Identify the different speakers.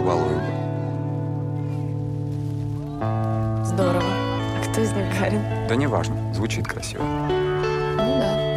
Speaker 1: побалую бы.
Speaker 2: Здорово. А кто из них Гарин?
Speaker 1: Да неважно, звучит красиво.
Speaker 2: Ну да.